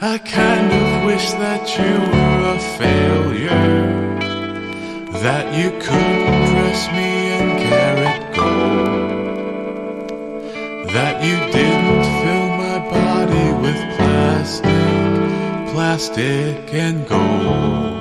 I kind of wish that you were a failure, that you couldn't dress me in carrot gold, that you didn't fill my body with plastic and gold.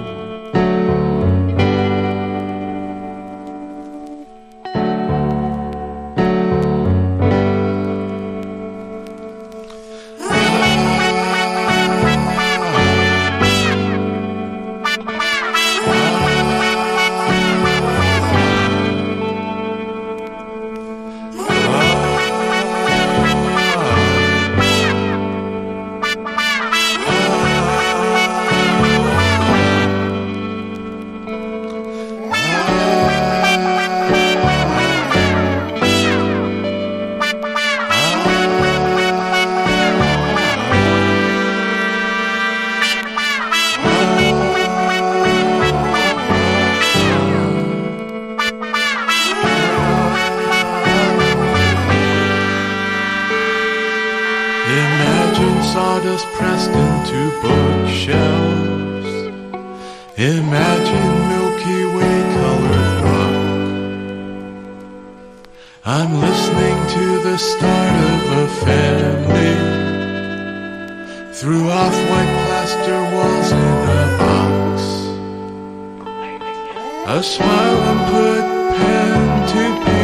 Imagine sawdust pressed into bookshelves. Imagine Milky Way colored rock. I'm listening to the start of a family through off-white plaster walls in a box. A smile and put pen to paper.